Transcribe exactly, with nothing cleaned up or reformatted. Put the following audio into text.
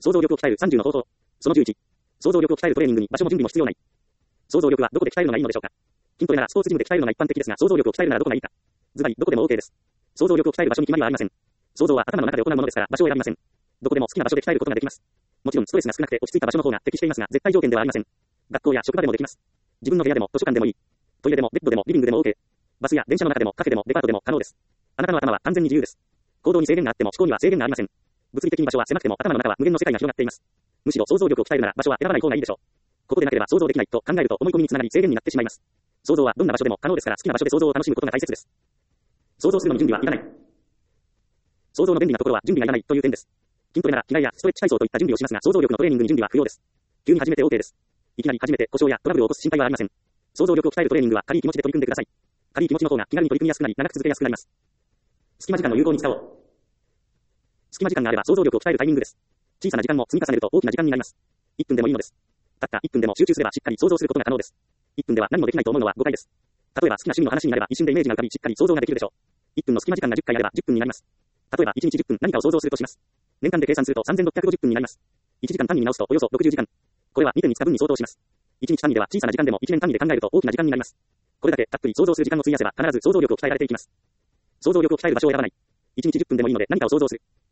想像力を鍛えるさんじゅうの方法。そのじゅういち。想像力を鍛えるトレーニングに場所も準備も必要ない。想像力はどこで鍛えるのがいいのでしょうか。筋トレならスポーツジムで鍛えるのが一般的ですが、想像力を鍛えるならどこがいいか。ズバリどこでも OK です。想像力を鍛える場所に決まりはありません。想像は頭の中で行うものですから場所を選びません。どこでも好きな場所で鍛えることができます。もちろんストレスが少なくて落ち着いた場所の方が適していますが、絶対条件ではありません。学校や職場でもできます。自分の部屋でも図書館でもいい。トイレでもベッドでもリビングでも OK。バスや電車の中でもカフェでもデパートでも可能です。あなたの頭は完全に自由です。行動に制限があっても思考には制限がありません。物理的に場所は狭くても頭の中は無限の世界が広がっています。むしろ想像力を鍛えるなら場所は選ばない方がいいでしょう。ここでなければ想像できないと考えると思い込みにつながり制限になってしまいます。想像はどんな場所でも可能ですから好きな場所で想像を楽しむことが大切です。想像するのに準備はいらない。想像の便利なところは準備がいらないという点です。筋トレなら着替えやストレッチ体操といった準備をしますが想像力のトレーニングに準備は不要です。急に始めて OK です。いきなり始めて故障やトラブルを起こす心配はありません。想像力を鍛えるトレーニングは軽い気持ちで取り組んでください。軽い気持ちの方が気軽に取り組みやすくなり長く続けやすくなります。隙間時間を有効に使おう。隙間時間があれば想像力を鍛えるタイミングです。小さな時間も積み重ねると大きな時間になります。いっぷんでもいいのです。たったいっぷんでも集中すればしっかり想像することが可能です。いっぷんでは何もできないと思うのは誤解です。例えば好きな趣味の話になれば一瞬でイメージが浮かびしっかり想像ができるでしょう。いっぷんの隙間時間がじゅっかいあればじゅっぷんになります。例えばいちにちじゅっぷん何かを想像するとします。年間で計算するとさんぜんろっぴゃくごじゅっぷんになります。いちじかん単位に直すとおよそろくじゅうじかん。これはにてんみっかぶんに相当します。いちにち単位では小さな時間でもいちねん単位で考えると大きな時間になります。これだけたっぷり想像する時間を費やせば必ず想像力を鍛えられていきます。想像力を鍛える場所を選ばない。いちにちじゅっぷんでもいいので何かを想像する。